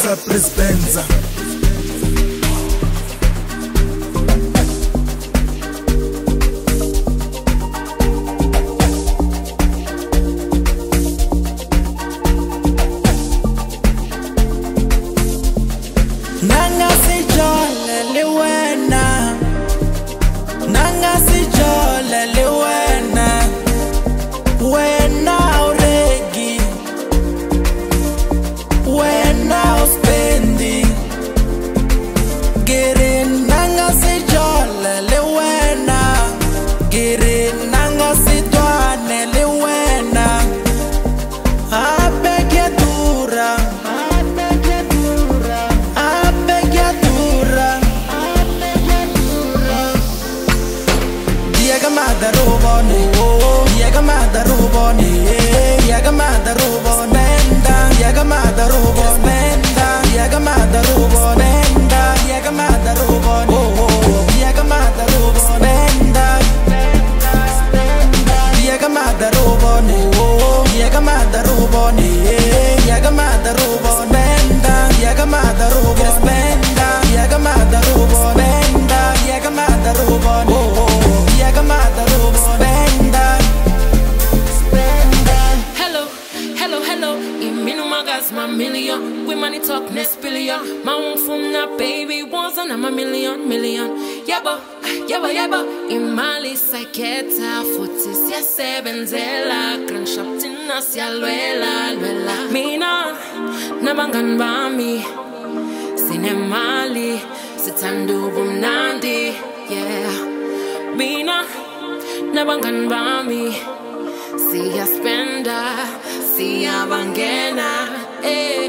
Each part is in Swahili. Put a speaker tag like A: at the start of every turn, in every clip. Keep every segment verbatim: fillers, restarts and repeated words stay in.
A: Esa Prespenza.
B: Nanga si jole liwena, nanga si jole liwena, wena uregi, wena uspendi, giri nanga si jole liwena, giri nanga si dwane liwena, abegya dura. Diega mada rubone, diega mada rubone, diega mada rubone, benda, diega mada rubone, benda, diega mada rubone, benda, diega mada rubone, diega mada rubone, benda, diega mada rubone, diega mada rubone, diega mada rubone, benda, diega mada rubone, benda, diega mada rubone, benda, diega mada rubone.
C: Hello, hello, hello. Iminu magas my million. We money talk next billion. My one from that baby was on a million, million. Yabo, yabo, yabo. Imali saketa fotis ya sebenzela. Grand shop tinas ya luela, luela. Mina nabangan bami. Sinemali sitandu bumnandi, yeah. Mina nabangan bami, siya spenda, siya bangena, eh.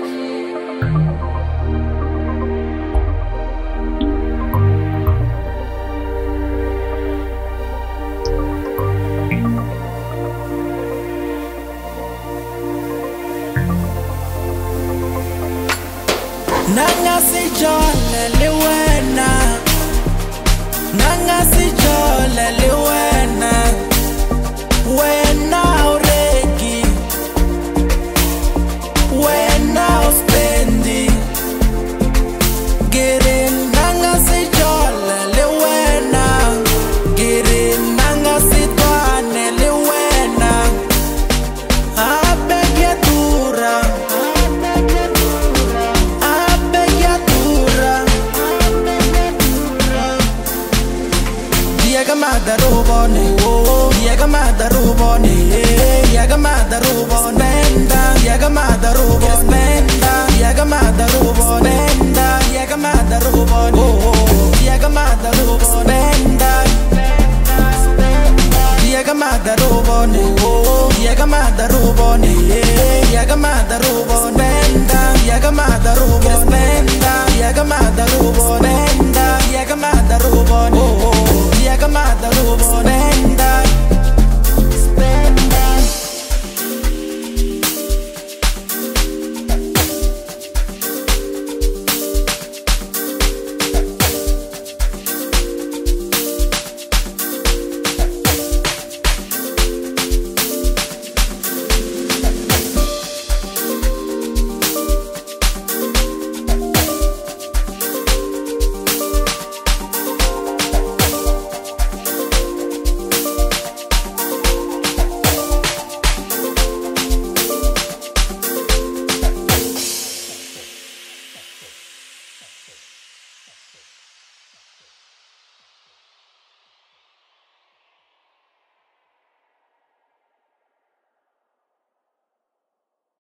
B: Nanga si jole liwena, nanga si jole liwena, wena uregi, wena uspendi, giri nanga si jole liwena, giri nanga si dwane liwena, abegya dura. Diega mada rubone, diega mada rubone, diega mada rubone, benda, diega mada rubone, benda, diega mada rubone, benda, diega mada rubone, diega mada rubone, benda, diega mada rubone, diega mada rubone, diega mada rubone, benda, diega mada rubone, benda, diega mada rubone, benda, diega mada rubone. Diega mada rubone, benda.